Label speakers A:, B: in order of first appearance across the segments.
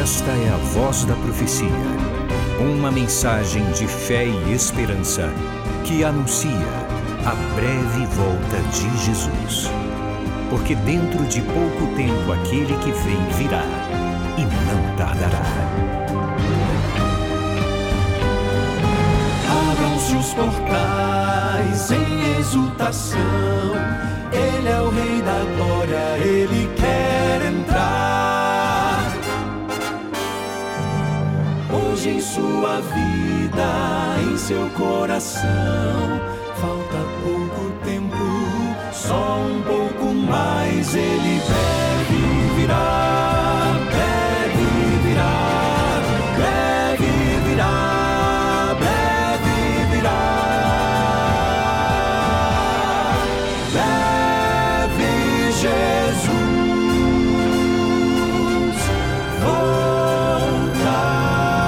A: Esta é a Voz da Profecia, uma mensagem de fé e esperança que anuncia a breve volta de Jesus. Porque dentro de pouco tempo aquele que vem virá e não tardará.
B: Abram-se os portais em exultação, Ele é o Rei da Glória, Ele quer entrar. Hoje em sua vida, em seu coração, falta pouco tempo, só um pouco mais, Ele deve virar, deve virar, deve virar, deve virar, deve Jesus voltar.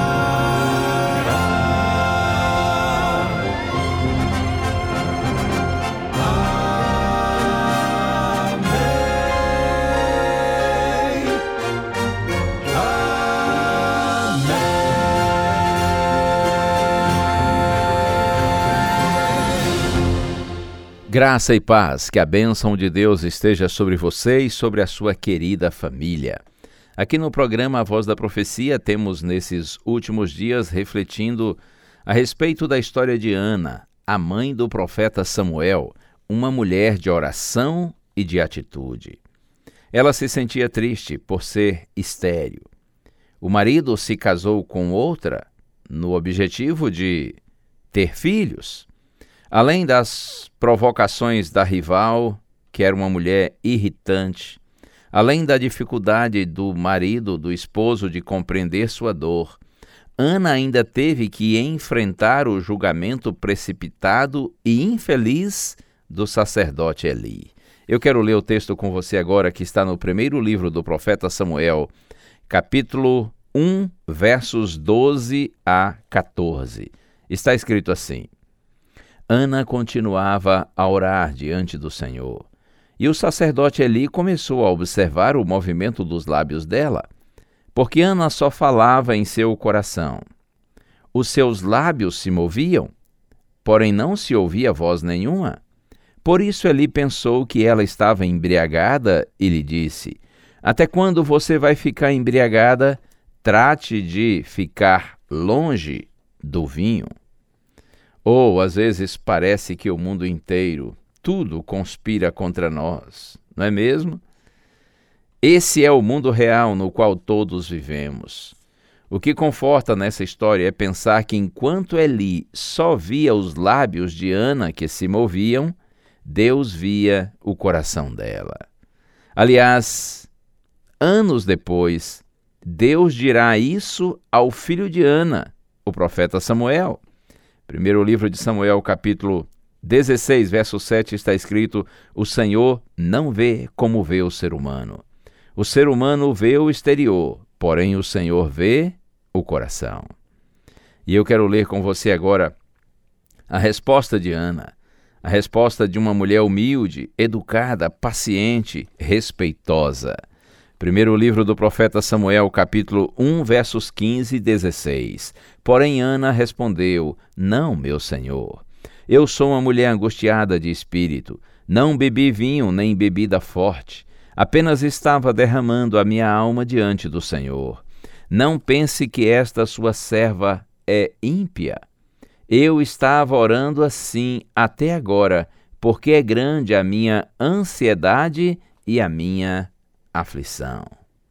C: Graça e paz, que a bênção de Deus esteja sobre você e sobre a sua querida família. Aqui no programa A Voz da Profecia, temos nesses últimos dias refletindo a respeito da história de Ana, a mãe do profeta Samuel, uma mulher de oração e de atitude. Ela se sentia triste por ser estéril. O marido se casou com outra no objetivo de ter filhos. Além das provocações da rival, que era uma mulher irritante, além da dificuldade do marido, do esposo, de compreender sua dor, Ana ainda teve que enfrentar o julgamento precipitado e infeliz do sacerdote Eli. Eu quero ler o texto com você agora, que está no primeiro livro do profeta Samuel, capítulo 1, versos 12 a 14. Está escrito assim: Ana continuava a orar diante do Senhor, e o sacerdote Eli começou a observar o movimento dos lábios dela, porque Ana só falava em seu coração. Os seus lábios se moviam, porém não se ouvia voz nenhuma. Por isso Eli pensou que ela estava embriagada e lhe disse: Até quando você vai ficar embriagada? Trate de ficar longe do vinho. Ou, às vezes, parece que o mundo inteiro, tudo conspira contra nós, não é mesmo? Esse é o mundo real no qual todos vivemos. O que conforta nessa história é pensar que enquanto Eli só via os lábios de Ana que se moviam, Deus via o coração dela. Aliás, anos depois, Deus dirá isso ao filho de Ana, o profeta Samuel. Primeiro livro de Samuel, capítulo 16, verso 7, está escrito: O Senhor não vê como vê o ser humano. O ser humano vê o exterior, porém o Senhor vê o coração. E eu quero ler com você agora a resposta de Ana, a resposta de uma mulher humilde, educada, paciente, respeitosa. Primeiro livro do profeta Samuel, capítulo 1, versos 15 e 16. Porém Ana respondeu: Não, meu senhor. Eu sou uma mulher angustiada de espírito. Não bebi vinho nem bebida forte. Apenas estava derramando a minha alma diante do Senhor. Não pense que esta sua serva é ímpia. Eu estava orando assim até agora, porque é grande a minha ansiedade e a minha aflição.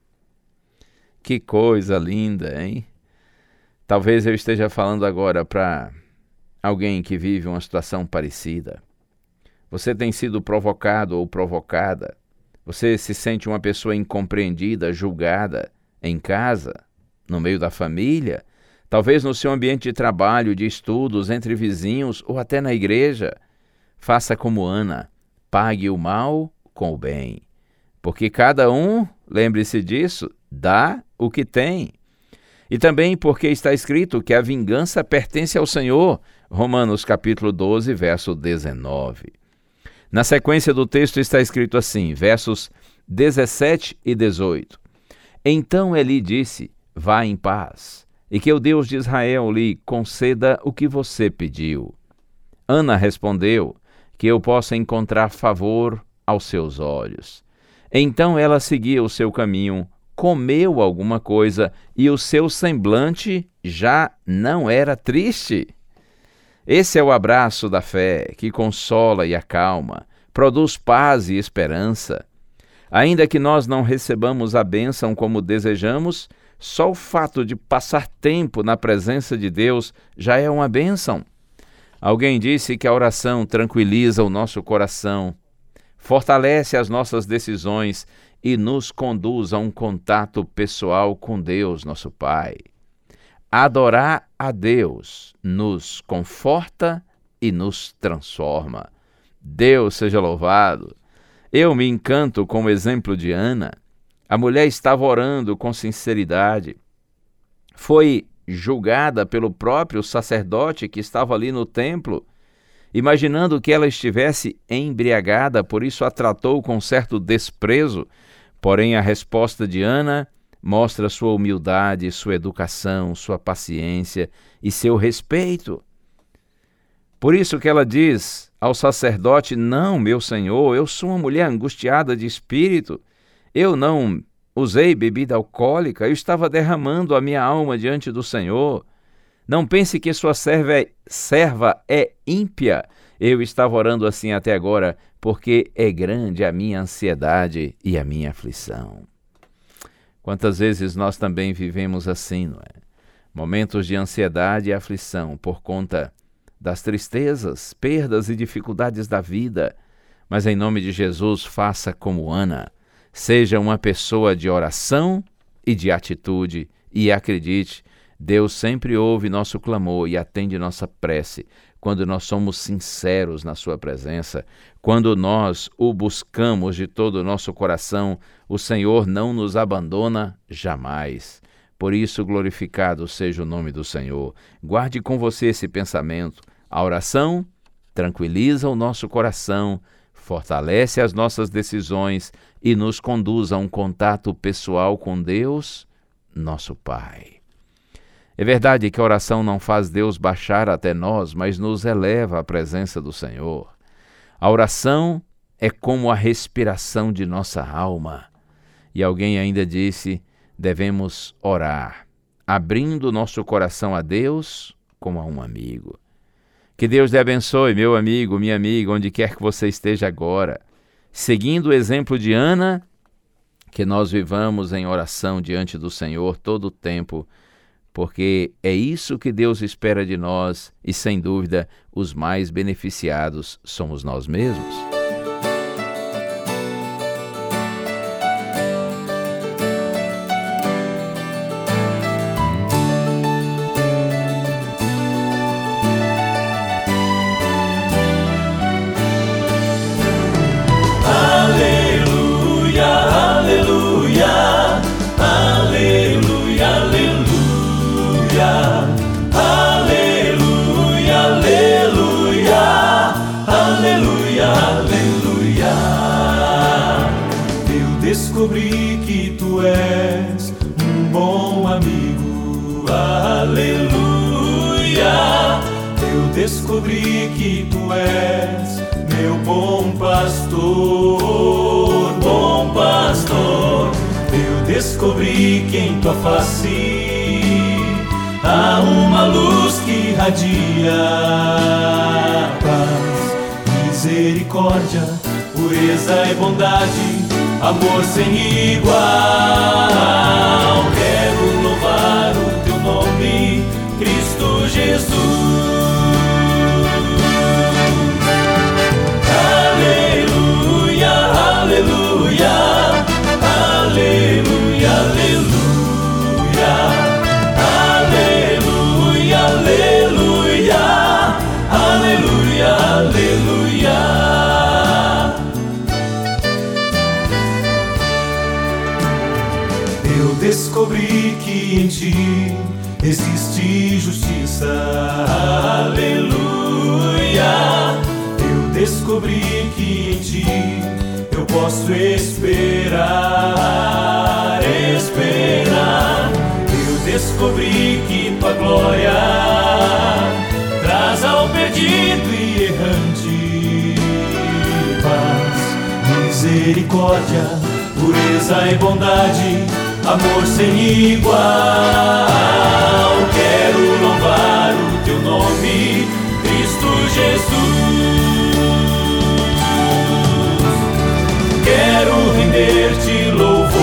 C: Que coisa linda, hein? Talvez eu esteja falando agora para alguém que vive uma situação parecida. Você tem sido provocado ou provocada. Você se sente uma pessoa incompreendida, julgada em casa, no meio da família, talvez no seu ambiente de trabalho, de estudos, entre vizinhos ou até na igreja. Faça como Ana, pague o mal com o bem. Porque cada um, lembre-se disso, dá o que tem. E também porque está escrito que a vingança pertence ao Senhor, Romanos capítulo 12, verso 19. Na sequência do texto está escrito assim, versos 17 e 18. Então Eli disse: vá em paz, e que o Deus de Israel lhe conceda o que você pediu. Ana respondeu: que eu possa encontrar favor aos seus olhos. Então ela seguia o seu caminho, comeu alguma coisa e o seu semblante já não era triste. Esse é o abraço da fé, que consola e acalma, produz paz e esperança. Ainda que nós não recebamos a bênção como desejamos, só o fato de passar tempo na presença de Deus já é uma bênção. Alguém disse que a oração tranquiliza o nosso coração, fortalece as nossas decisões e nos conduz a um contato pessoal com Deus, nosso Pai. Adorar a Deus nos conforta e nos transforma. Deus seja louvado. Eu me encanto com o exemplo de Ana. A mulher estava orando com sinceridade. Foi julgada pelo próprio sacerdote que estava ali no templo, imaginando que ela estivesse embriagada, por isso a tratou com certo desprezo. Porém, a resposta de Ana mostra sua humildade, sua educação, sua paciência e seu respeito. Por isso que ela diz ao sacerdote: não, meu senhor, eu sou uma mulher angustiada de espírito. Eu não usei bebida alcoólica, eu estava derramando a minha alma diante do Senhor. Não pense que sua serva é ímpia. Eu estava orando assim até agora, porque é grande a minha ansiedade e a minha aflição. Quantas vezes nós também vivemos assim, não é? Momentos de ansiedade e aflição por conta das tristezas, perdas e dificuldades da vida. Mas em nome de Jesus, faça como Ana. Seja uma pessoa de oração e de atitude, e acredite, Deus sempre ouve nosso clamor e atende nossa prece quando nós somos sinceros na sua presença. Quando nós o buscamos de todo o nosso coração, o Senhor não nos abandona jamais. Por isso, glorificado seja o nome do Senhor. Guarde com você esse pensamento. A oração tranquiliza o nosso coração, fortalece as nossas decisões e nos conduz a um contato pessoal com Deus, nosso Pai. É verdade que a oração não faz Deus baixar até nós, mas nos eleva à presença do Senhor. A oração é como a respiração de nossa alma. E alguém ainda disse: devemos orar, abrindo nosso coração a Deus como a um amigo. Que Deus te abençoe, meu amigo, minha amiga, onde quer que você esteja agora. Seguindo o exemplo de Ana, que nós vivamos em oração diante do Senhor todo o tempo, porque é isso que Deus espera de nós e, sem dúvida, os mais beneficiados somos nós mesmos.
B: Descobri que tu és um bom amigo, aleluia. Eu descobri que tu és meu bom pastor, bom pastor. Eu descobri que em tua face há uma luz que irradia paz, misericórdia, pureza e bondade, amor sem igual. Quero louvar o teu nome, Cristo Jesus. Aleluia, aleluia, aleluia, aleluia, aleluia, aleluia, aleluia, aleluia. Descobri que em ti existe justiça, aleluia. Eu descobri que em ti eu posso esperar, esperar. Eu descobri que tua glória traz ao perdido e errante paz, misericórdia, pureza e bondade, amor sem igual. Quero louvar o teu nome, Cristo Jesus. Quero render-te louvores,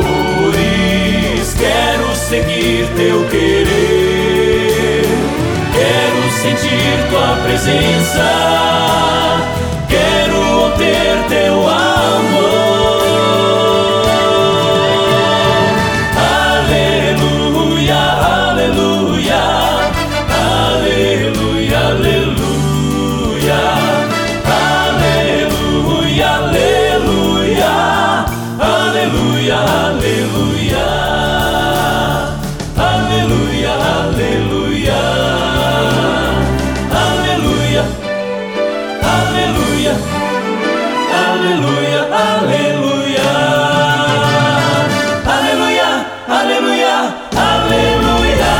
B: quero seguir teu querer, quero sentir tua presença, quero ter teu amor. Aleluia, aleluia, aleluia, aleluia, aleluia, aleluia, aleluia, aleluia, aleluia, aleluia, aleluia, aleluia, aleluia, aleluia, aleluia, aleluia, aleluia.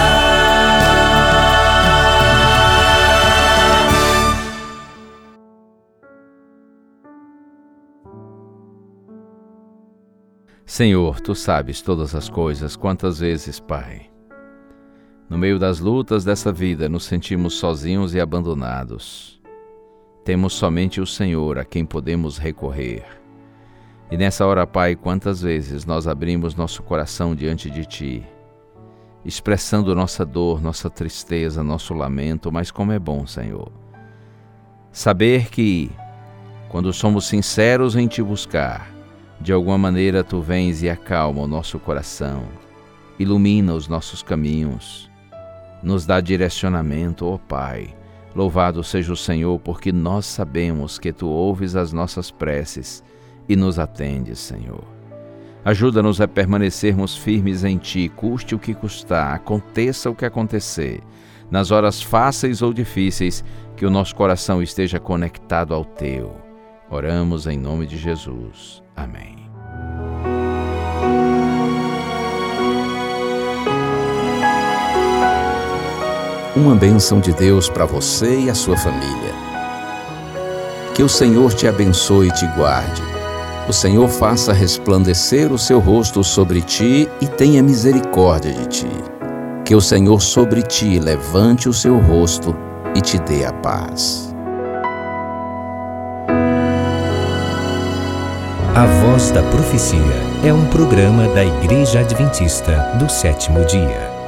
C: Senhor, Tu sabes todas as coisas. Quantas vezes, Pai, no meio das lutas dessa vida, nos sentimos sozinhos e abandonados. Temos somente o Senhor a quem podemos recorrer. E nessa hora, Pai, quantas vezes nós abrimos nosso coração diante de Ti, expressando nossa dor, nossa tristeza, nosso lamento, mas como é bom, Senhor, saber que, quando somos sinceros em Te buscar, de alguma maneira Tu vens e acalma o nosso coração, ilumina os nossos caminhos, nos dá direcionamento, ó Pai. Louvado seja o Senhor, porque nós sabemos que Tu ouves as nossas preces e nos atendes, Senhor. Ajuda-nos a permanecermos firmes em Ti, custe o que custar, aconteça o que acontecer, nas horas fáceis ou difíceis, que o nosso coração esteja conectado ao Teu. Oramos em nome de Jesus. Amém.
A: Uma bênção de Deus para você e a sua família. Que o Senhor te abençoe e te guarde. O Senhor faça resplandecer o seu rosto sobre ti e tenha misericórdia de ti. Que o Senhor sobre ti levante o seu rosto e te dê a paz.
D: A Voz da Profecia é um programa da Igreja Adventista do Sétimo Dia.